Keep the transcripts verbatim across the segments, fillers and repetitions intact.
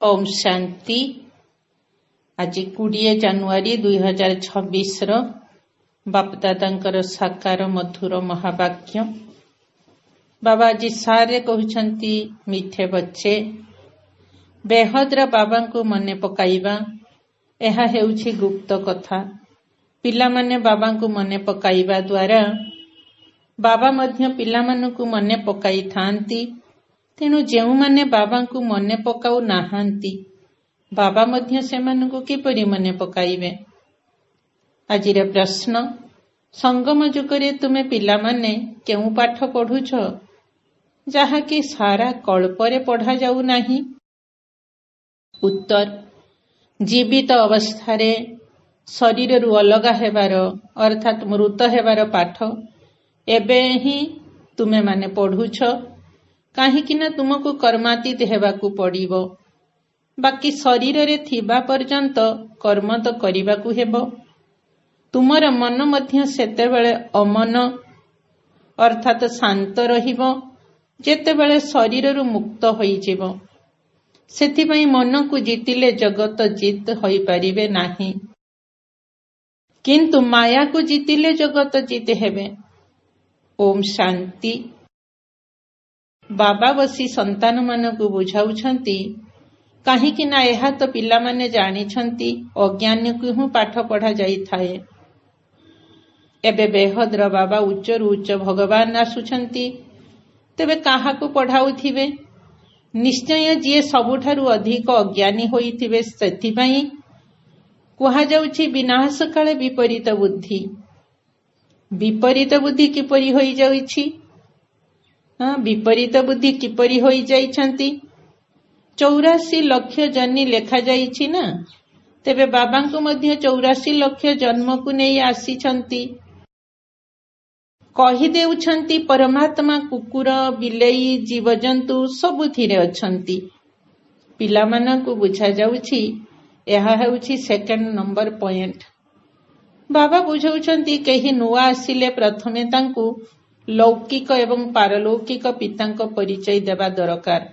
ओम शांति। आज कोड़े जानुआरी दुई हजार छब्बीस बापदादा साकार मधुर महावाक्य। बाबा आज सारे कहते मिठे बच्चे बेहद्र बाबा को मने पकाइबा यह हेउछि गुप्त कथा। पिला माने बाबा को मने पकाइबा द्वारा बाबा मध्य पिला मानकु मने पकाई थांती। तेणु जेउ माने बाबा को मने पकाउ नाहांती बाबा मध्य सेमानकु किपरि मने पकाइबे। आजिर प्रश्न, संगम जुगरे तुमे पिला माने केउ पाठ पढ़ुछ जहा कि सारा कल्परे पढ़ा जाऊ नाही? उत्तर, जीवित अवस्थारे शरीर रु अलगा हेबार अर्थात मृत हेबार पाठ एबे ही तुमे माने पढ़ुछ। काहेकि ना तुमको कर्मातीत हेबाकू पड़िबो। बाकी शरीर रे थिबा पर्यंत कर्म तो करिबाकू हेबो। तुमर मन मध्य सेतेबेले अमन अर्थात शांत रहिबो जेतेबेले शरीर रु मुक्त होई जिवो। सेथिपई मन को जीतिले जगत जीत होई परिबे नाही, किंतु माया को जीतिले जगत जीत हेबे। ओम शांति। बाबा बसी संतान मानकु बुझाउछंती काहेकि ना एहा तो पिला माने जानिछंती अज्ञानी को हूँ पाठ पढ़ा जाई थाए। एबे बेहद्र बाबा उच्च रु उच्च भगवान आसुछंती, तेबे काहाकु पढ़ाउथिबे? निश्चय जिए सबुठारु अधिक अज्ञानी होइथिबे। सेथिपई कुहा जाउछि विनाश काले विपरीत बुद्धि। विपरीत बुद्धि किपरि होई जाउछि? हाँ, विपरीत बुद्धि किपरि होई जाइछंती? चौरासी लक्ष जन्नी लेखा जाइछि ना, तेबे बाबांको मध्य चौरासी लक्ष जन्म को नहीं आसीछंती। कहि देउछंती परमात्मा कुकुर बिलेई जीवजंतु सबुथिरे अछंती। पिला मानकु बुझा जाउछि एहा हेउछि सेकेंड नंबर पॉइंट। बाबा बुझाउछंती केही नुआ आसिले प्रथमे तांकु लौकिक एवं पारलौकिक पितांको परिचय देवा दरकार।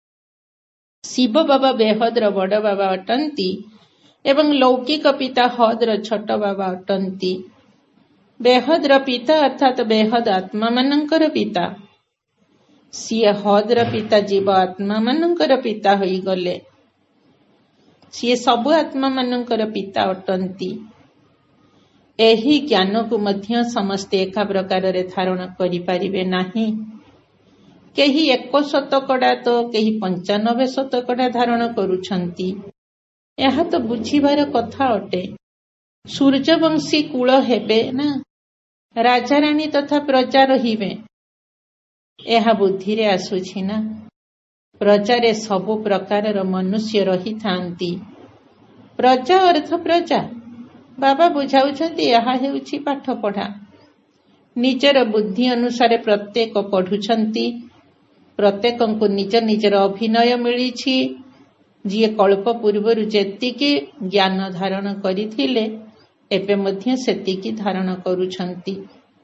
शिव बाबा बेहद्र बड़ बाबा अटंती एवं लौकिक पिता हद्र छोट बाबा अटंती। बेहद्र पिता अर्थात बेहद आत्मा मानंकर पिता। सीए हद्र पिता जीव आत्मा मानंकर पिता होई गले। सीए सबु आत्मा मानंकर पिता अटंती। एही ज्ञान को मध्य समस्ते एका प्रकार रे धारण करि परिबे नाही। केही एक शतकड़ा तो केही पंचानबे शतकड़ा धारण करुछंती। यह तो बुझिबार कथा अटे। सूर्यवंशी कुल हेबे ना, राजा रानी तथा प्रजा रहिबे। यह बुद्धि रे आसुछि ना। प्रजा रे सबु प्रकार मनुष्य रही थांती। प्रजा अर्थ प्रजा। बाबा बुझाउछंती यह हेउछि पाठ पढ़ा। निजर बुद्धि अनुसार प्रत्येक पढ़ुछंती। प्रत्येकंकु निज निजर अभिनय मिलिछि। जिए कल्प पूर्वरु जेतिकी ज्ञान धारण करिथिले एबे मध्य सेतिकी धारण करुछंती।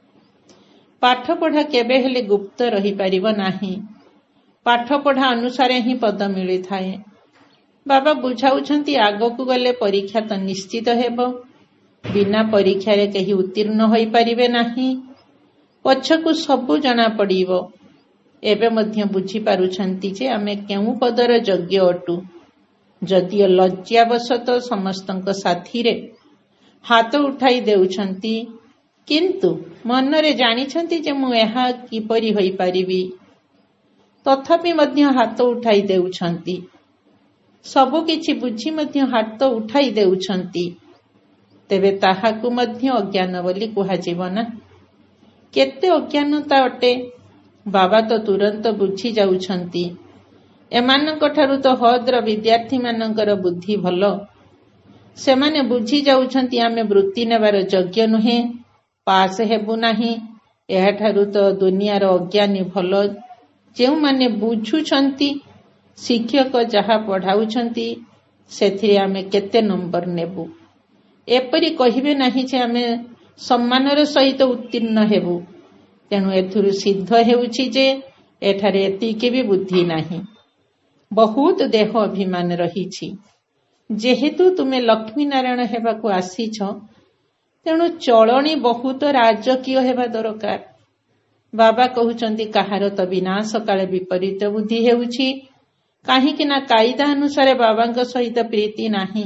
पाठ पढ़ा केबे हेले गुप्त रही परिबो नाही। पाठ पढ़ा अनुसार ही पद मिली थाए। बाबा बुझाउछंती आगकु गले परीक्षा तो निश्चित हेबो। बिना परीक्षा रे केही उत्तीर्ण होई परिबे नाही। पछकु सबु जଣା पड़िबो। एबे मध्य बुझी पारुछंती जे आमे केउ पदर योग्य अटु। जदियो लज्जावशत समस्तंक साथी रे हाथ उठाई देउछंती, किंतु मन रे जानिछंती जे मु एहा किपरि होई परिबी। तथापि मध्य हाथ उठाई देउछंती। सबु किछि बुझी मध्य हाथ उठाई देउछंती। तेबे ताहाकु मध्य अज्ञान बोली कुहाजिब ना। केते अज्ञानता अटे बाबा तो तुरंत बुझी जाउछंती। एमानक ठारु तो हद्र विद्यार्थी मानकर बुद्धि भलो। सेमाने बुझी जाउछंती आमे वृत्ति नेबार योग्य नुहे, पास हेबु नाही। एहा ठारु तो दुनियार अज्ञानी भलो। जेउ माने बुझुछंती शिक्षक जहा पढ़ाउछंती सेथिरे आमे केते नंबर नेबु। एपरि कहिबे नाही जे आमे सम्मानर सहित उत्तीर्ण हेबु। तेणु एथुरु सिद्ध हेउछि जे एठारे एतिके भी बुद्धि नाही। ବହୁତ ଦେହ ଅଭିମାନ ରହିଛି। ଯେହେତୁ ତୁମେ ଲକ୍ଷ୍ମୀ ନାରାୟଣ ହେବାକୁ ଆସିଛ, ତେଣୁ ଚଳଣି ବହୁତ ରାଜକୀୟ ହେବା ଦରକାର। ବାବା କହୁଛନ୍ତି କାହାର ତ ବିନାଶ କାଳେ ବିପରୀତ ବୁଦ୍ଧି ହେଉଛି, କାହିଁକି ନା କାଇଦା ଅନୁସାରେ ବାବାଙ୍କ ସହିତ ପ୍ରୀତି ନାହିଁ।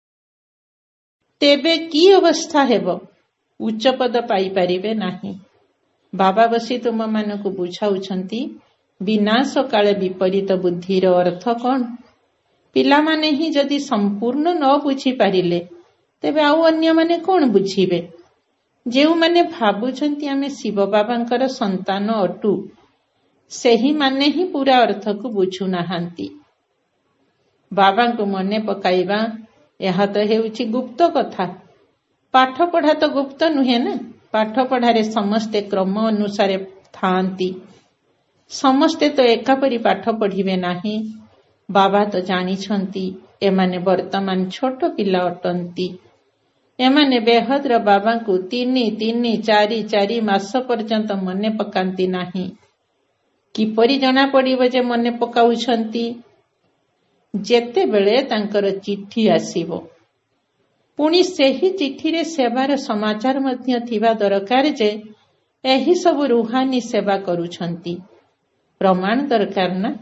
ତେବେ କି ଅବସ୍ଥା ହେବ? ଉଚ୍ଚ ପଦ ପାଇପାରିବେ ନାହିଁ। ବାବା ବସି ତୁମମାନଙ୍କୁ ବୁଝାଉଛନ୍ତି ବିନାଶ କାଳେ ବିପରୀତ ବୁଦ୍ଧିର ଅର୍ଥ କ'ଣ? ପିଲାମାନେ ହିଁ ଯଦି ସମ୍ପୂର୍ଣ୍ଣ ନ ବୁଝିପାରିଲେ, ତେବେ ଆଉ ଅନ୍ୟମାନେ କ'ଣ ବୁଝିବେ? ଯେଉଁମାନେ ଭାବୁଛନ୍ତି ଆମେ ଶିବ ବାବାଙ୍କର ସନ୍ତାନ ଅଟୁ, ସେହିମାନେ ହିଁ ପୁରା ଅର୍ଥକୁ ବୁଝୁନାହାନ୍ତି। ବାବାଙ୍କୁ ମନେ ପକାଇବା ଏହା ତ ହେଉଛି ଗୁପ୍ତ କଥା। ପାଠ ପଢା ତ ଗୁପ୍ତ ନୁହେଁ ନା। ପାଠ ପଢାରେ ସମସ୍ତେ କ୍ରମ ଅନୁସାରେ ଥାଆନ୍ତି। ସମସ୍ତେ ତ ଏକାପରି ପାଠ ପଢିବେ ନାହିଁ। ବାବା ତ ଜାଣିଛନ୍ତି ଏମାନେ ବର୍ତ୍ତମାନ ଛୋଟ ପିଲା ଅଟନ୍ତି। ଏମାନେ ବେହଦର ବାବାଙ୍କୁ ତିନି ତିନି ଚାରି ଚାରି ମାସ ପର୍ଯ୍ୟନ୍ତ ମନେ ପକାନ୍ତି ନାହିଁ। କିପରି ଜଣା ପଡିବ ଯେ ମନେ ପକାଉଛନ୍ତି? ଯେତେବେଳେ ତାଙ୍କର ଚିଠି ଆସିବ, ପୁଣି ସେହି ଚିଠିରେ ସେବାର ସମାଚାର ମଧ୍ୟ ଥିବା ଦରକାର ଯେ ଏହି ସବୁ ରୁହାନୀ ସେବା କରୁଛନ୍ତି। ପ୍ରମାଣ ଦରକାର ନା।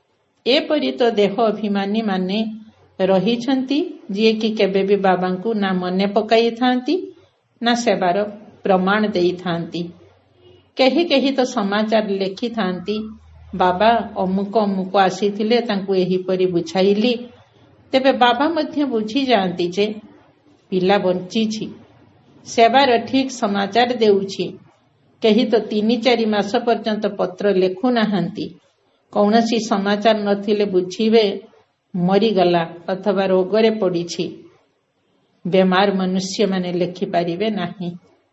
ଏପରି ତ ଦେହ ଅଭିମାନୀ ମାନେ ରହିଛନ୍ତି, ଯିଏକି କେବେ ବି ବାବାଙ୍କୁ ନା ମନେ ପକାଇଥାନ୍ତି ନା ସେବାର ପ୍ରମାଣ ଦେଇଥାନ୍ତି। କେହି କେହି ତ ସମାଚାର ଲେଖିଥାନ୍ତି, ବାବା ଅମୁକ ଅମୁକ ଆସିଥିଲେ, ତାଙ୍କୁ ଏହିପରି ବୁଝାଇଲି। ତେବେ ବାବା ମଧ୍ୟ ବୁଝିଯାଆନ୍ତି ଯେ ପିଲା ବଞ୍ଚିଛି, ସେବାର ଠିକ୍ ସମାଚାର ଦେଉଛି। କେହି ତ ତିନି ଚାରି ମାସ ପର୍ଯ୍ୟନ୍ତ ପତ୍ର ଲେଖୁନାହାନ୍ତି। କୌଣସି ସମାଚାର ନଥିଲେ ବୁଝିବେ ମରିଗଲା ଅଥବା ରୋଗରେ ପଡ଼ିଛି। ବେମାର ମନୁଷ୍ୟମାନେ ଲେଖିପାରିବେ ନାହିଁ।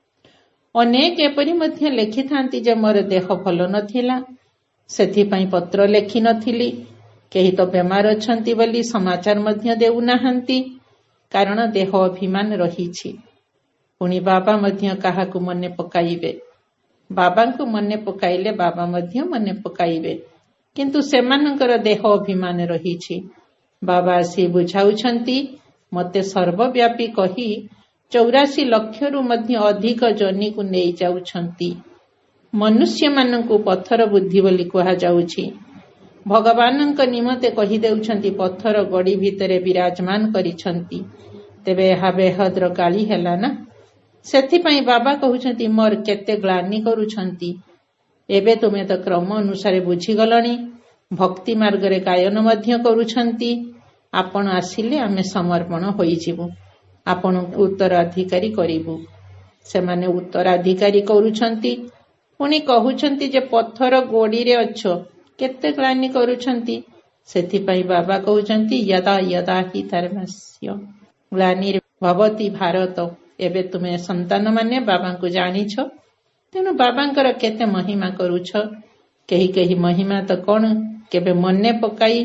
ଅନେକ ଏପରି ମଧ୍ୟ ଲେଖିଥାନ୍ତି ଯେ ମୋର ଦେହ ଭଲ ନଥିଲା, ସେଥିପାଇଁ ପତ୍ର ଲେଖିନଥିଲି। କେହି ତ ବେମାର ଅଛନ୍ତି ବୋଲି ସମାଚାର ମଧ୍ୟ ଦେଉନାହାନ୍ତି, କାରଣ ଦେହ ଅଭିମାନ ରହିଛି। ପୁଣି ବାବା ମଧ୍ୟ କାହାକୁ ମନେ ପକାଇବେ? ବାବାଙ୍କୁ ମନେ ପକାଇଲେ ବାବା ମଧ୍ୟ ମନେ ପକାଇବେ, କିନ୍ତୁ ସେମାନଙ୍କର ଦେହ ଅଭିମାନ ରହିଛି। ବାବା ଆସି ବୁଝାଉଛନ୍ତି, ମୋତେ ସର୍ବବ୍ୟାପୀ କହି ଚୌରାଶୀ ଲକ୍ଷରୁ ମଧ୍ୟ ଅଧିକ ଜନିକୁ ନେଇଯାଉଛନ୍ତି। ମନୁଷ୍ୟମାନଙ୍କୁ ପଥର ବୁଦ୍ଧି ବୋଲି କୁହାଯାଉଛି। ଭଗବାନଙ୍କ ନିମନ୍ତେ କହିଦେଉଛନ୍ତି ପଥର ଗଡ଼ି ଭିତରେ ବିରାଜମାନ କରିଛନ୍ତି। ତେବେ ଏହା ବେହଦର ଗାଳି ହେଲା ନା। ସେଥିପାଇଁ ବାବା କହୁଛନ୍ତି ମୋର କେତେ ଗ୍ଳାନି କରୁଛନ୍ତି। ଏବେ ତୁମେ ତ କ୍ରମ ଅନୁସାରେ ବୁଝିଗଲଣି। ଭକ୍ତି ମାର୍ଗରେ ଗାୟନ ମଧ୍ୟ କରୁଛନ୍ତି। ଆପଣ ଆସିଲେ ଆମେ ସମର୍ପଣ ହୋଇଯିବୁ, ଆପଣଙ୍କୁ ଉତ୍ତରାଧିକାରୀ କରିବୁ। ସେମାନେ ଉତ୍ତରାଧିକାରୀ କରୁଛନ୍ତି, ପୁଣି କହୁଛନ୍ତି ଯେ ପଥର ଗୋଡ଼ିରେ ଅଛ, କେତେ ଗ୍ଳାନି କରୁଛନ୍ତି। ସେଥିପାଇଁ ବାବା କହୁଛନ୍ତି ୟଦା ୟଦା ହି ଧର୍ମସ୍ୟ ଗ୍ଳାନିର୍ ଭବତି ଭାରତ। ଏବେ ତୁମେ ସନ୍ତାନମାନେ ବାବାଙ୍କୁ ଜାଣିଛ, ତେଣୁ ବାବାଙ୍କର କେତେ ମହିମା କରୁଛ। କେହି କେହି ମହିମା ତ କ'ଣ କେବେ ମନେ ପକାଇ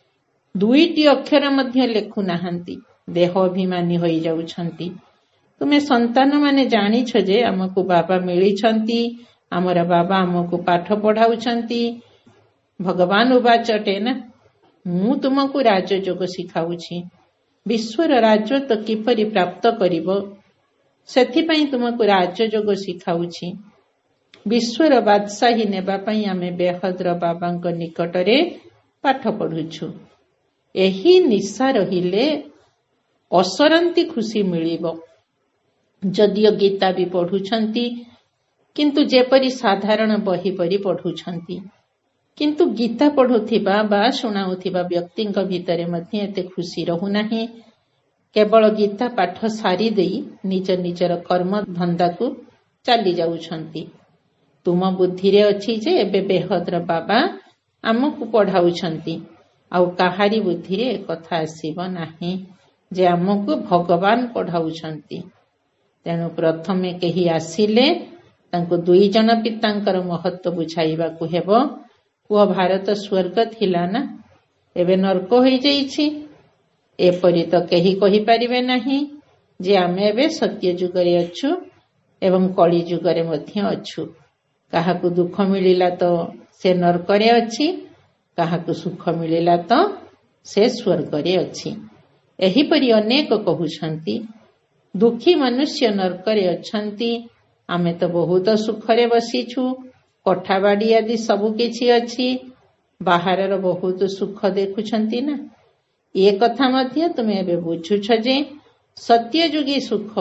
ଦୁଇଟି ଅକ୍ଷର ମଧ୍ୟ ଲେଖୁନାହାନ୍ତି, ଦେହ ଅଭିମାନୀ ହୋଇଯାଉଛନ୍ତି। ତୁମେ ସନ୍ତାନମାନେ ଜାଣିଛ ଯେ ଆମକୁ ବାବା ମିଳିଛନ୍ତି, ଆମର ବାବା ଆମକୁ ପାଠ ପଢାଉଛନ୍ତି। ଭଗବାନ ଉବାଚଟେ ନା, ମୁଁ ତୁମକୁ ରାଜଯୋଗ ଶିଖାଉଛି। ବିଶ୍ୱର ରାଜତ୍ୱ କିପରି ପ୍ରାପ୍ତ କରିବ, ସେଥିପାଇଁ ତୁମକୁ ରାଜଯୋଗ ଶିଖାଉଛି। ବିଶ୍ୱର ବାଦଶାହୀ ନେବା ପାଇଁ ଆମେ ବେହଦର ବାବାଙ୍କ ନିକଟରେ ପାଠ ପଢୁଛୁ। ଏହି ନିଶା ରହିଲେ ଅସରନ୍ତି ଖୁସି ମିଳିବ। ଯଦିଓ ଗୀତା ବି ପଢୁଛନ୍ତି, କିନ୍ତୁ ଯେପରି ସାଧାରଣ ବହି ପରି ପଢୁଛନ୍ତି। କିନ୍ତୁ ଗୀତା ପଢୁଥିବା ବା ଶୁଣାଉଥିବା ବ୍ୟକ୍ତିଙ୍କ ଭିତରେ ମଧ୍ୟ ଏତେ ଖୁସି ରହୁନାହିଁ। କେବଳ ଗୀତା ପାଠ ସାରି ଦେଇ ନିଜ ନିଜର କର୍ମ ଧନ୍ଦାକୁ ଚାଲି ଯାଉଛନ୍ତି। ତୁମ ବୁଦ୍ଧିରେ ଅଛି ଯେ ଏବେ ବେହଦର ବାବା ଆମକୁ ପଢାଉଛନ୍ତି, ଆଉ କାହାରି ବୁଦ୍ଧିରେ ଏକଥା ଆସିବ ନାହିଁ ଯେ ଆମକୁ ଭଗବାନ ପଢାଉଛନ୍ତି। ତେଣୁ ପ୍ରଥମେ କେହି ଆସିଲେ ତାଙ୍କୁ ଦୁଇ ଜଣ ପିତାଙ୍କର ମହତ୍ଵ ବୁଝାଇବାକୁ ହେବ। ପୁଅ ଭାରତ ସ୍ୱର୍ଗ ଥିଲା ନା, ଏବେ ନର୍କ ହୋଇଯାଇଛି। ଏପରି ତ କେହି କହିପାରିବେ ନାହିଁ ଯେ ଆମେ ଏବେ ସତ୍ୟ ଯୁଗରେ ଅଛୁ ଏବଂ କଳି ଯୁଗରେ ମଧ୍ୟ ଅଛୁ। କାହାକୁ ଦୁଃଖ ମିଳିଲା ତ ସେ ନର୍କରେ ଅଛି, କାହାକୁ ସୁଖ ମିଳିଲା ତ ସେ ସ୍ୱର୍ଗରେ ଅଛି। ଏହିପରି ଅନେକ କହୁଛନ୍ତି ଦୁଃଖୀ ମନୁଷ୍ୟ ନର୍କରେ ଅଛନ୍ତି, ଆମେ ତ ବହୁତ ସୁଖରେ ବସିଛୁ, କୋଠାବାଡ଼ି ଆଦି ସବୁ କିଛି ଅଛି, ବାହାରର ବହୁତ ସୁଖ ଦେଖୁଛନ୍ତି ନା। ଏ କଥା ମଧ୍ୟ ତୁମେ ଏବେ ବୁଝୁଛ ଯେ ସତ୍ୟଯୁଗୀ ସୁଖ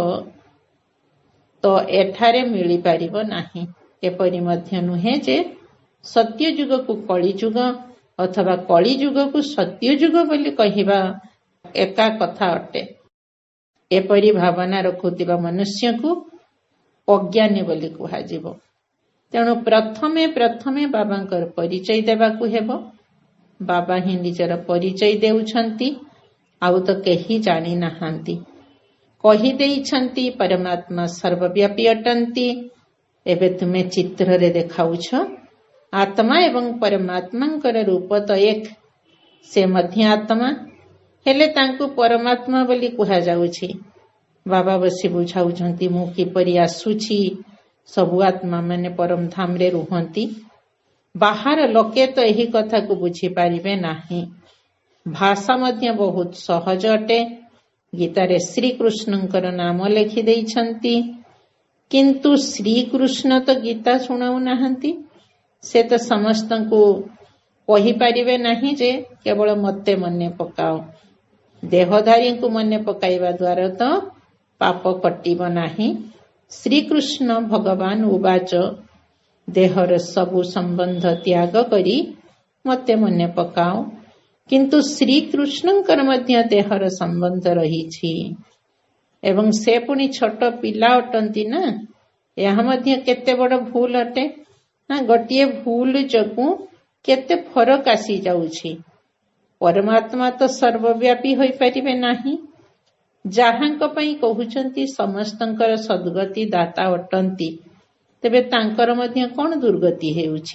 ତ ଏଠାରେ ମିଳିପାରିବ ନାହିଁ। ଏପରି ମଧ୍ୟ ନୁହେଁ ଯେ ସତ୍ୟଯୁଗକୁ କଳିଯୁଗ ଅଥବା କଳିଯୁଗକୁ ସତ୍ୟଯୁଗ ବୋଲି କହିବା ଏକା କଥା ଅଟେ। ଏପରି ଭାବନା ରଖୁଥିବା ମନୁଷ୍ୟକୁ ଅଜ୍ଞାନୀ ବୋଲି କୁହାଯିବ। ତେଣୁ ପ୍ରଥମେ ପ୍ରଥମେ ବାବାଙ୍କର ପରିଚୟ ଦେବାକୁ ହେବ। ବାବା ହିଁ ନିଜର ପରିଚୟ ଦେଉଛନ୍ତି, ଆଉ ତ କେହି ଜାଣି ନାହାନ୍ତି। କହିଦେଇଛନ୍ତି ପରମାତ୍ମା ସର୍ବବ୍ୟାପୀ ଅଟନ୍ତି। ଏବେ ତୁମେ ଚିତ୍ରରେ ଦେଖାଉଛ ଆତ୍ମା ଏବଂ ପରମାତ୍ମାଙ୍କର ରୂପ ତ ଏକ। ସେ ମଧ୍ୟ ଆତ୍ମା, ହେଲେ ତାଙ୍କୁ ପରମାତ୍ମା ବୋଲି କୁହାଯାଉଛି। ବାବା ବସି ବୁଝାଉଛନ୍ତି ମୁଁ କିପରି ଆସୁଛି। ସବୁ ଆତ୍ମା ମାନେ ପରମ ଧାମରେ ରୁହନ୍ତି। ବାହାର ଲୋକେ ତ ଏହି କଥାକୁ ବୁଝିପାରିବେ ନାହିଁ। ଭାଷା ମଧ୍ୟ ବହୁତ ସହଜ ଅଟେ। ଗୀତାରେ ଶ୍ରୀକୃଷ୍ଣଙ୍କର ନାମ ଲେଖି ଦେଇଛନ୍ତି, କିନ୍ତୁ ଶ୍ରୀକୃଷ୍ଣ ତ ଗୀତା ଶୁଣାଉ ନାହାନ୍ତି। ସେ ତ ସମସ୍ତଙ୍କୁ କହିପାରିବେ ନାହିଁ ଯେ କେବଳ ମୋତେ ମନେ ପକାଅ। ଦେହଧାରୀଙ୍କୁ ମନେ ପକାଇବା ଦ୍ୱାରା ତ ପାପ କଟିବ ନାହିଁ। ଶ୍ରୀକୃଷ୍ଣ ଭଗବାନ ଉବାଚ ଦେହର ସବୁ ସମ୍ବନ୍ଧ ତ୍ୟାଗ କରି ମୋତେ ମନେ ପକାଅ। କିନ୍ତୁ ଶ୍ରୀକୃଷ୍ଣଙ୍କର ମଧ୍ୟ ଦେହର ସମ୍ବନ୍ଧ ରହିଛି ଏବଂ ସେ ପୁଣି ଛୋଟ ପିଲା ଅଟନ୍ତି ନା। ଏହା ମଧ୍ୟ କେତେ ବଡ଼ ଭୁଲ ଅଟେ ନା। ଗୋଟିଏ ଭୁଲ ଯୋଗୁଁ କେତେ ଫରକ ଆସିଯାଉଛି। ପରମାତ୍ମା ତ ସର୍ବବ୍ୟାପୀ ହୋଇପାରିବେ ନାହିଁ। ଯାହାଙ୍କ ପାଇଁ କହୁଛନ୍ତି ସମସ୍ତଙ୍କର ସଦ୍ଗତି ଦାତା ଅଟନ୍ତି, ତେବେ ତାଙ୍କର ମଧ୍ୟ କଣ ଦୁର୍ଗତି ହେଉଛି?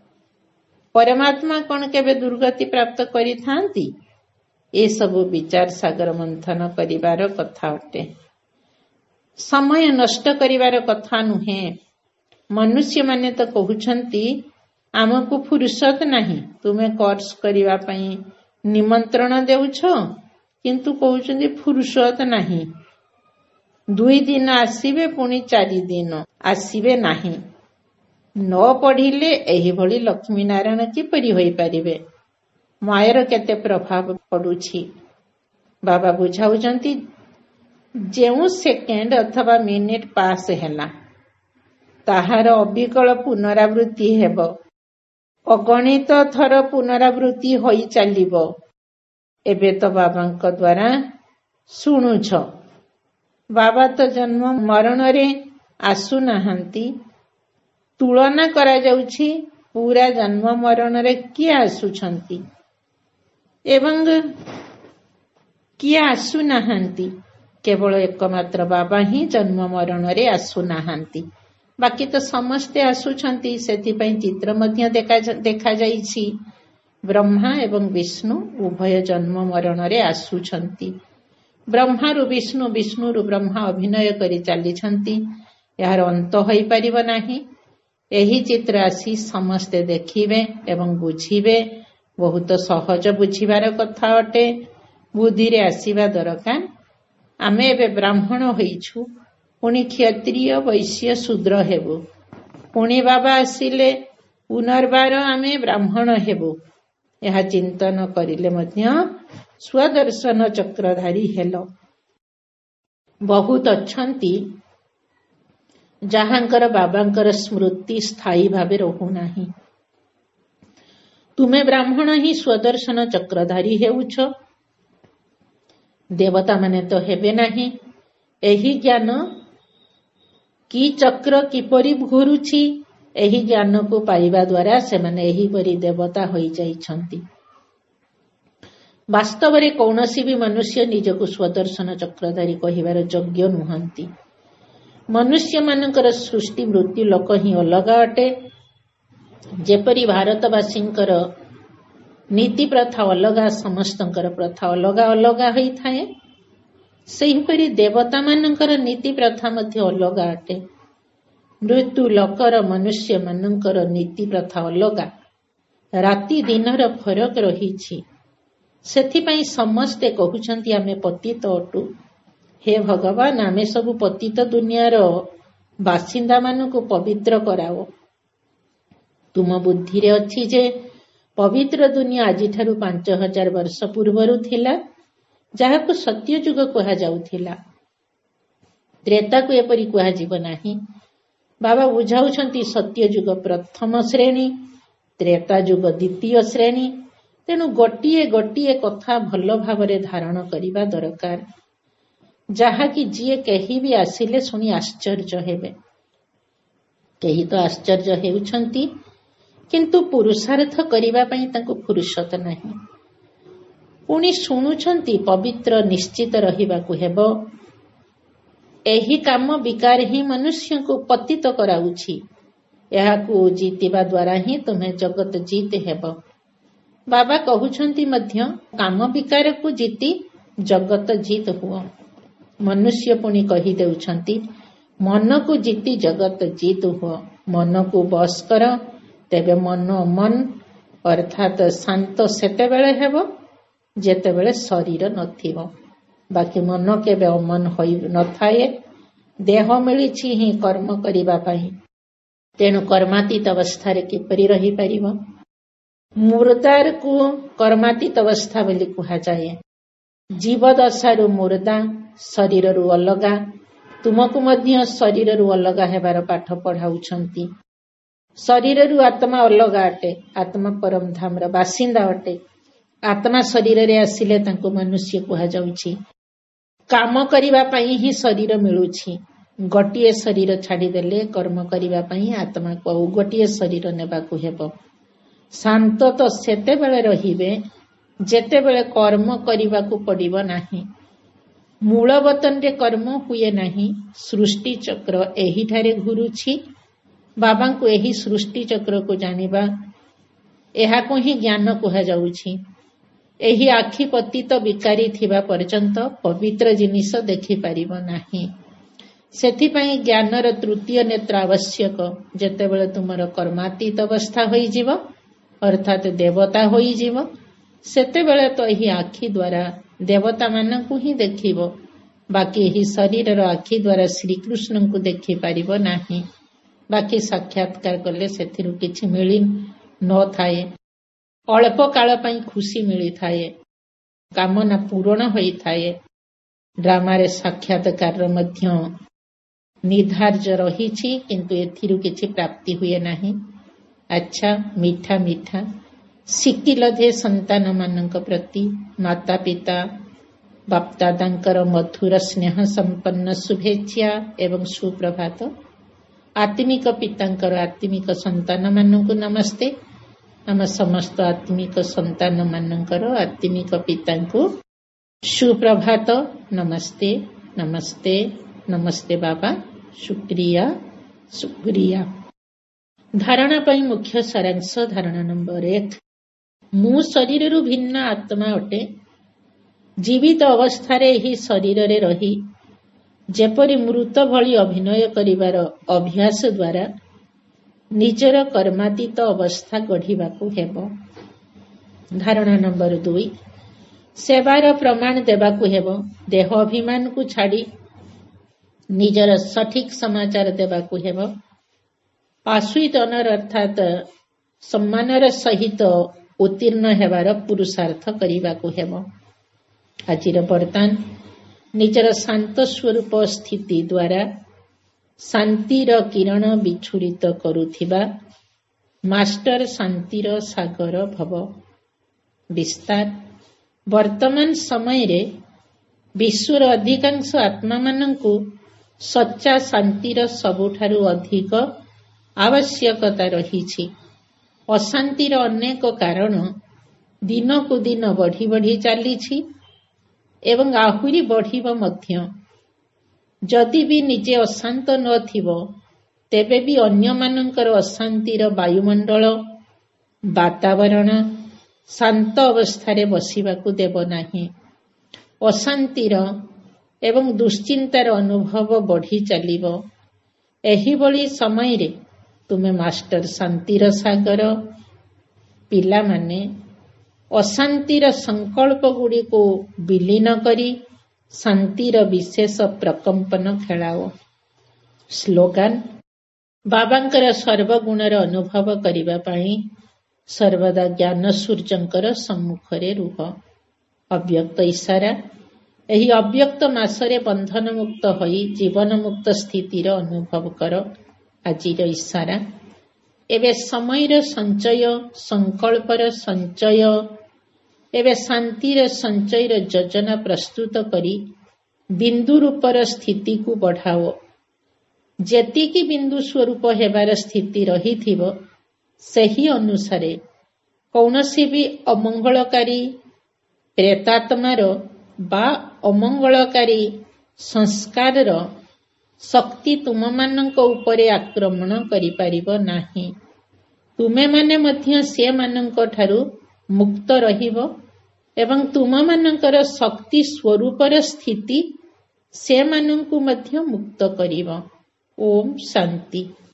ପରମାତ୍ମା କଣ କେବେ ଦୁର୍ଗତି ପ୍ରାପ୍ତ କରିଥାନ୍ତି? ଏସବୁ ବିଚାର ସାଗର ମନ୍ଥନ କରିବାର କଥା ଅଟେ, ସମୟ ନଷ୍ଟ କରିବାର କଥା ନୁହେଁ। ମନୁଷ୍ୟମାନେ ତ କହୁଛନ୍ତି ଆମକୁ ଫୁରୁସତ ନାହିଁ। ତୁମେ କୋର୍ସ କରିବା ପାଇଁ ନିମନ୍ତ୍ରଣ ଦେଉଛ, କିନ୍ତୁ କହୁଛନ୍ତି ଫୁରୁସତ ନାହିଁ। ଦୁଇ ଦିନ ଆସିବେ, ପୁଣି ଚାରି ଦିନ ଆସିବେ ନାହିଁ। ନ ପଢିଲେ ଏହିଭଳି ଲକ୍ଷ୍ମୀ ନାରାୟଣ କିପରି ହୋଇପାରିବେ? ମାୟାର କେତେ ପ୍ରଭାବ ପଡୁଛି। ବାବା ବୁଝାଉଛନ୍ତି ଯେଉଁ ସେକେଣ୍ଡ ଅଥବା ମିନିଟ ପାସ୍ ହେଲା ତାହାର ଅବିକଳ ପୁନରାବୃତ୍ତି ହେବ। ଅଗଣିତ ଥର ପୁନରାବୃତ୍ତି ହୋଇ ଚାଲିବ। ଏବେ ତ ବାବାଙ୍କ ଦ୍ୱାରା ଶୁଣୁଛ, ବାବା ତ ଜନ୍ମ ମରଣରେ ଆସୁନାହାନ୍ତି। ତୁଳନା କରାଯାଉଛି ପୁରା ଜନ୍ମ ମରଣରେ କିଏ ଆସୁଛନ୍ତି ଏବଂ କିଏ ଆସୁନାହାନ୍ତି। କେବଳ ଏକମାତ୍ର ବାବା ହିଁ ଜନ୍ମ ମରଣରେ ଆସୁନାହାନ୍ତି। ବାକି ତ ସମସ୍ତେ ଆସୁଛନ୍ତି। ସେଥିପାଇଁ ଚିତ୍ର ମଧ୍ୟ ଦେଖାଯାଇଛି ବ୍ରହ୍ମା ଏବଂ ବିଷ୍ଣୁ ଉଭୟ ଜନ୍ମ ମରଣରେ ଆସୁଛନ୍ତି। ବ୍ରହ୍ମାରୁ ବିଷ୍ଣୁ, ବିଷ୍ଣୁରୁ ବ୍ରହ୍ମା ଅଭିନୟ କରି ଚାଲିଛନ୍ତି। ଏହାର ଅନ୍ତ ହୋଇପାରିବ ନାହିଁ। ଏହି ଚିତ୍ର ଆସି ସମସ୍ତେ ଦେଖିବେ ଏବଂ ବୁଝିବେ। ବହୁତ ସହଜ ବୁଝିବାର କଥା ଅଟେ, ବୁଦ୍ଧିରେ ଆସିବା ଦରକାର। ଆମେ ଏବେ ବ୍ରାହ୍ମଣ ହୋଇଛୁ, ପୁଣି କ୍ଷତ୍ରିୟ, ବୈଶ୍ୟ, ଶୂଦ୍ର ହେବୁ। ପୁଣି ବାବା ଆସିଲେ ପୁନର୍ବାର ଆମେ ବ୍ରାହ୍ମଣ ହେବୁ। ଏହା ଚିନ୍ତନ କରିଲେ ମଧ୍ୟ ସ୍ୱଦର୍ଶନ ଚକ୍ରଧାରୀ ହେଲ। ବହୁତ ଅଛନ୍ତି ଯାହାଙ୍କର ବାବାଙ୍କର ସ୍ମୃତି ସ୍ଥାୟୀ ଭାବେ ରହୁନାହିଁ। ତୁମେ ବ୍ରାହ୍ମଣ ହିଁ ସ୍ୱଦର୍ଶନ ଚକ୍ରଧାରୀ ହେଉଛ। ଦେବତାମାନେ ତ ହେବେ ନାହିଁ। ଏହି ଜ୍ଞାନ କି ଚକ୍ର କିପରି ଘୁରୁଛି, ଏହି ଜ୍ଞାନକୁ ପାଇବା ଦ୍ୱାରା ସେମାନେ ଏହିପରି ଦେବତା ହୋଇଯାଇଛନ୍ତି। ବାସ୍ତବରେ କୌଣସି ବି ମନୁଷ୍ୟ ନିଜକୁ ସ୍ୱଦର୍ଶନ ଚକ୍ରଧାରୀ କହିବାର ଯୋଗ୍ୟ ନୁହନ୍ତି। ମନୁଷ୍ୟମାନଙ୍କର ସୃଷ୍ଟି ମୃତ୍ୟୁ ଲୋକ ହିଁ ଅଲଗା ଅଟେ। ଯେପରି ଭାରତବାସୀଙ୍କର ନୀତି ପ୍ରଥା ଅଲଗା, ସମସ୍ତଙ୍କର ପ୍ରଥା ଅଲଗା ଅଲଗା ହୋଇଥାଏ, ସେହିପରି ଦେବତାମାନଙ୍କର ନୀତି ପ୍ରଥା ମଧ୍ୟ ଅଲଗା ଅଟେ। ମୃତ୍ୟୁ ଲୋକର ମନୁଷ୍ୟମାନଙ୍କର ନୀତି ପ୍ରଥା ଅଲଗା। ରାତି ଦିନର ଫରକ ରହିଛି। ସେଥିପାଇଁ ସମସ୍ତେ କହୁଛନ୍ତି ଆମେ ପତିତ ଅଟୁ। ହେ ଭଗବାନ, ଆମେ ସବୁ ପତିତ ଦୁନିଆର ବାସିନ୍ଦା ମାନଙ୍କୁ ପବିତ୍ର କରାଅ। ତୁମ ବୁଦ୍ଧିରେ ଅଛି ଯେ ପବିତ୍ର ଦୁନିଆ ଆଜିଠାରୁ ପାଞ୍ଚ ହଜାର ବର୍ଷ ପୂର୍ବରୁ ଥିଲା, ଯାହାକୁ ସତ୍ୟଯୁଗ କୁହାଯାଉଥିଲା। ତ୍ରେତାକୁ ଏପରି କୁହାଯିବ ନାହିଁ। ବାବା ବୁଝାଉଛନ୍ତି ସତ୍ୟଯୁଗ ପ୍ରଥମ ଶ୍ରେଣୀ, ତ୍ରେତା ଯୁଗ ଦ୍ୱିତୀୟ ଶ୍ରେଣୀ। ତେଣୁ ଗୋଟିଏ ଗୋଟିଏ କଥା ଭଲ ଭାବରେ ଧାରଣ କରିବା ଦରକାର, ଯାହାକି ଯିଏ କେହି ବି ଆସିଲେ ଶୁଣି ଆଶ୍ଚର୍ଯ୍ୟ ହେବେ। କେହି ତ ଆଶ୍ଚର୍ଯ୍ୟ ହେଉଛନ୍ତି, କିନ୍ତୁ ପୁରୁଷାର୍ଥ କରିବା ପାଇଁ ତାଙ୍କୁ ଫୁରୁସତ ନାହିଁ। ପୁଣି ଶୁଣୁଛନ୍ତି ପବିତ୍ର ନିଶ୍ଚିତ ରହିବାକୁ ହେବ। ଏହି କାମ ବିକାର ହିଁ ମନୁଷ୍ୟଙ୍କୁ ପତିତ କରାଉଛି। ଏହାକୁ ଜିତିବା ଦ୍ୱାରା ହିଁ ତୁମେ ଜଗତ ଜିତ ହେବ। ବାବା କହୁଛନ୍ତି ମଧ୍ୟ କାମ ବିକାରକୁ ଜିତି ଜଗତ ଜିତ ହୁଅ। ମନୁଷ୍ୟ ପୁଣି କହିଦେଉଛନ୍ତି ମନକୁ ଜିତି ଜଗତ ଜିତ ହୁଅ। ମନକୁ ବଶ କର, ତେବେ ମନ ମନ ଅର୍ଥାତ୍ ଶାନ୍ତ ସେତେବେଳେ ହେବ ଯେତେବେଳେ ଶରୀର ନଥିବ। ବାକି ମନ କେବେ ଅମନ ହୋଇ ନଥାଏ। ଦେହ ମିଳିଛି ହିଁ କର୍ମ କରିବା ପାଇଁ। ତେଣୁ କର୍ମାତୀତ ଅବସ୍ଥାରେ କିପରି ରହିପାରିବ? ମୁର୍ଦାରକୁ କର୍ମାତୀତ ଅବସ୍ଥା ବୋଲି କୁହାଯାଏ। ଜୀବଦଶାରୁ ମୁର୍ଦା, ଶରୀରରୁ ଅଲଗା। ତୁମକୁ ମଧ୍ୟ ଶରୀରରୁ ଅଲଗା ହେବାର ପାଠ ପଢ଼ାଉଛନ୍ତି। ଶରୀରରୁ ଆତ୍ମା ଅଲଗା ଅଟେ। ଆତ୍ମା ପରମ ଧାମର ବାସିନ୍ଦା ଅଟେ। ଆତ୍ମା ଶରୀରରେ ଆସିଲେ ତାଙ୍କୁ ମନୁଷ୍ୟ କୁହାଯାଉଛି। କାମ କରିବା ପାଇଁ ହିଁ ଶରୀର ମିଳୁଛି। ଗୋଟିଏ ଶରୀର ଛାଡ଼ିଦେଲେ କର୍ମ କରିବା ପାଇଁ ଆତ୍ମାକୁ ଆଉ ଗୋଟିଏ ଶରୀର ନେବାକୁ ହେବ। ଶାନ୍ତ ତ ସେତେବେଳେ ରହିବେ ଯେତେବେଳେ କର୍ମ କରିବାକୁ ପଡ଼ିବ ନାହିଁ। ମୂଳ ବତନରେ କର୍ମ ହୁଏ ନାହିଁ। ସୃଷ୍ଟି ଚକ୍ର ଏହିଠାରେ ଘୁରୁଛି। ବାବାଙ୍କୁ ଏହି ସୃଷ୍ଟି ଚକ୍ରକୁ ଜାଣିବା, ଏହାକୁ ହିଁ ଜ୍ଞାନ କୁହାଯାଉଛି। ଏହି ଆଖି ପତିତ ବିକାରୀ ଥିବା ପର୍ଯ୍ୟନ୍ତ ପବିତ୍ର ଜିନିଷ ଦେଖିପାରିବ ନାହିଁ। ସେଥିପାଇଁ ଜ୍ଞାନର ତୃତୀୟ ନେତ୍ର ଆବଶ୍ୟକ। ଯେତେବେଳେ ତୁମର କର୍ମାତୀତ ଅବସ୍ଥା ହୋଇଯିବ ଅର୍ଥାତ୍ ଦେବତା ହୋଇଯିବ, ସେତେବେଳେ ତ ଏହି ଆଖି ଦ୍ୱାରା ଦେବତାମାନଙ୍କୁ ହିଁ ଦେଖିବ। ବାକି ଏହି ଶରୀରର ଆଖି ଦ୍ୱାରା ଶ୍ରୀକୃଷ୍ଣଙ୍କୁ ଦେଖିପାରିବ ନାହିଁ। ବାକି ସାକ୍ଷାତକାର କଲେ ସେଥିରୁ କିଛି ମିଳି ନଥାଏ। ଅଳ୍ପ କାଳ ପାଇଁ ଖୁସି ମିଳିଥାଏ, କାମନା ପୂରଣ ହୋଇଥାଏ। ଡ୍ରାମାରେ ସାକ୍ଷାତକାରର ମଧ୍ୟ ନିର୍ଦ୍ଧାର୍ଯ୍ୟ ରହିଛି, କିନ୍ତୁ ଏଥିରୁ କିଛି ପ୍ରାପ୍ତି ହୁଏ ନାହିଁ। ଆଚ୍ଛା, ମିଠା ମିଠା ଶିକିଲ ଦେ ସନ୍ତାନମାନଙ୍କ ପ୍ରତି ମାତା ପିତା ବାପଦାଦାଙ୍କର ମଧୁର ସ୍ନେହ ସମ୍ପନ୍ନ ଶୁଭେଚ୍ଛା ଏବଂ ସୁପ୍ରଭାତ। ଆତ୍ମିକ ପିତାଙ୍କର ଆତ୍ମିକ ସନ୍ତାନମାନଙ୍କୁ ନମସ୍ତେ। ଆମ ସମସ୍ତ ଆତ୍ମିକ ସନ୍ତାନମାନଙ୍କର ଆତ୍ମିକ ପିତାଙ୍କୁ ସୁପ୍ରଭାତ। ନମସ୍ତେ ନମସ୍ତେ ନମସ୍ତେ ବାବା। ଶୁକ୍ରିୟା ଶୁକ୍ରିୟା। ଧାରଣା ପାଇଁ ମୁଖ୍ୟ ସାରାଂଶ। ଧାରଣା ନମ୍ବର ଏକ, ମୁଁ ଶରୀରରୁ ଭିନ୍ନ ଆତ୍ମା ଅଟେ। ଜୀବିତ ଅବସ୍ଥାରେ ଏହି ଶରୀରରେ ରହି ଯେପରି ମୃତ ଭଳି ଅଭିନୟ କରିବାର ଅଭ୍ୟାସ ଦ୍ୱାରା ନିଜର କର୍ମାତୀତ ଅବସ୍ଥା ଗଢ଼ିବାକୁ ହେବ। ଧାରଣା ନମ୍ବର ଦୁଇ, ସେବାର ପ୍ରମାଣ ଦେବାକୁ ହେବ। ଦେହ ଅଭିମାନକୁ ଛାଡ଼ି ନିଜର ସଠିକ ସମାଚାର ଦେବାକୁ ହେବ। ପାଶୁଇତ ଅନର ଅର୍ଥାତ୍ ସମ୍ମାନର ସହିତ ଉତ୍ତୀର୍ଣ୍ଣ ହେବାର ପୁରୁଷାର୍ଥ କରିବାକୁ ହେବ। ଆଜିର ବର୍ତ୍ତମାନ ନିଜର ଶାନ୍ତ ସ୍ୱରୂପ ସ୍ଥିତି ଦ୍ୱାରା ଶାନ୍ତିର କିରଣ ବିଛୁଡ଼ିତ କରୁଥିବା ମାଷ୍ଟର ଶାନ୍ତିର ସାଗର ଭବ। ବିସ୍ତାର, ବର୍ତ୍ତମାନ ସମୟରେ ବିଶ୍ୱର ଅଧିକାଂଶ ଆତ୍ମାମାନଙ୍କୁ ସଚ୍ଚା ଶାନ୍ତିର ସବୁଠାରୁ ଅଧିକ ଆବଶ୍ୟକତା ରହିଛି। ଅଶାନ୍ତିର ଅନେକ କାରଣ ଦିନକୁ ଦିନ ବଢ଼ି ବଢ଼ି ଚାଲିଛି ଏବଂ ଆହୁରି ବଢ଼ିବ ମଧ୍ୟ। ଯଦି ବି ନିଜେ ଅଶାନ୍ତ ନଥିବ, ତେବେ ବି ଅନ୍ୟମାନଙ୍କର ଅଶାନ୍ତିର ବାୟୁମଣ୍ଡଳ ବାତାବରଣ ଶାନ୍ତ ଅବସ୍ଥାରେ ବସିବାକୁ ଦେବ ନାହିଁ। ଅଶାନ୍ତିର ଏବଂ ଦୁଶ୍ଚିନ୍ତାର ଅନୁଭବ ବଢ଼ି ଚାଲିବ। ଏହିଭଳି ସମୟରେ ତୁମେ ମାଷ୍ଟର ଶାନ୍ତିର ସାଗର। ପିଲାମାନେ ଅଶାନ୍ତିର ସଂକଳ୍ପ ଗୁଡ଼ିକୁ ବିଲୀନ କରି ଶାନ୍ତିର ବିଶେଷ ପ୍ରକମ୍ପନ ଖେଳାଅ। ସ୍ଲୋଗାନ, ବାବାଙ୍କର ସର୍ବଗୁଣର ଅନୁଭବ କରିବା ପାଇଁ ସର୍ବଦା ଜ୍ଞାନ ସୂର୍ଯ୍ୟଙ୍କର ସମ୍ମୁଖରେ ରୁହ। ଅବ୍ୟକ୍ତ ଇଶାରା, ଏହି ଅବ୍ୟକ୍ତ ମାସରେ ବନ୍ଧନ ମୁକ୍ତ ହୋଇ ଜୀବନ ମୁକ୍ତ ସ୍ଥିତିର ଅନୁଭବ କର। ଆଜିର ଇଶାରା, ଏବେ ସମୟର ସଞ୍ଚୟ, ସଂକଳ୍ପର ସଞ୍ଚୟ, ଏବେ ଶାନ୍ତିର ସଞ୍ଚୟର ଯୋଜନା ପ୍ରସ୍ତୁତ କରି ବିନ୍ଦୁ ରୂପର ସ୍ଥିତିକୁ ବଢ଼ାଅ। ଯେତିକି ବିନ୍ଦୁ ସ୍ୱରୂପ ହେବାର ସ୍ଥିତି ରହିଥିବ, ସେହି ଅନୁସାରେ କୌଣସି ବି ଅମଙ୍ଗଳକାରୀ ପ୍ରେତାତ୍ମାର ବା ଅମଙ୍ଗଳକାରୀ ସଂସ୍କାରର ଶକ୍ତି ତୁମମାନଙ୍କ ଉପରେ ଆକ୍ରମଣ କରିପାରିବ ନାହିଁ। ତୁମେମାନେ ମଧ୍ୟ ସେମାନଙ୍କ ଠାରୁ ମୁକ୍ତ ରହିବ ଏବଂ ତୁମମାନଙ୍କର ଶକ୍ତି ସ୍ୱରୂପର ସ୍ଥିତି ସେମାନଙ୍କୁ ମଧ୍ୟ ମୁକ୍ତ କରିବ। ଓମ୍ ଶାନ୍ତି।